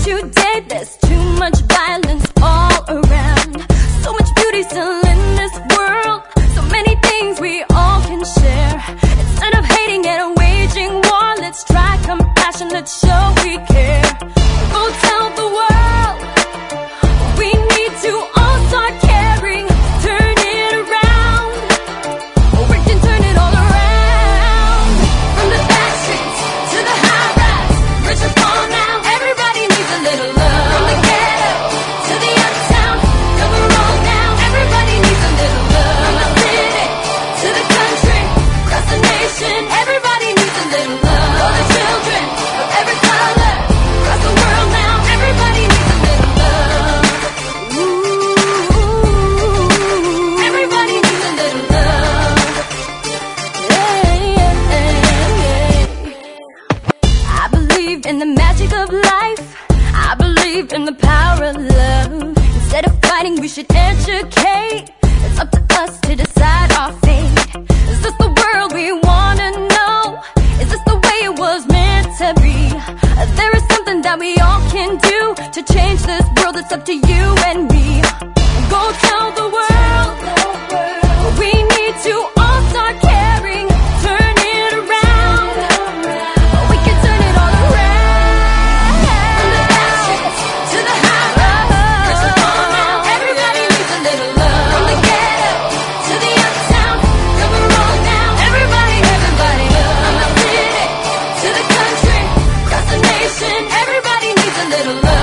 today. There's too much violence all around. So much beauty still in this world. So many things we all can share. Instead of hating and waging war, let's try compassion, let's show we care. Go tell the world we need to all start caring. Turn it around, we can turn it all around. From the back streets to the high rise, rich or poor now, everybody needs a little love. From the ghetto to the uptown, come around now, everybody needs a little love. From the city to the country, across the nation, everybody needs a little love. For the children of every color, across the world now, everybody needs a little love. Ooh, everybody needs a little love. I believe in the magic of life. I believe in the power of love. Instead of fighting, we should educate. It's up to us to decide our fate. Is this the world we wanna know? Is this the way it was meant to be? There is something that we all can do to change this world. It's up to you and me. Go tell the world we need to all start caring. Turn it around, we can turn it all around. From the back streets to the high rise, rich or poor now, everybody needs a little love. From the ghetto to the uptown, come around now, everybody love. From the city to the country, across the nation, everybody needs a little love.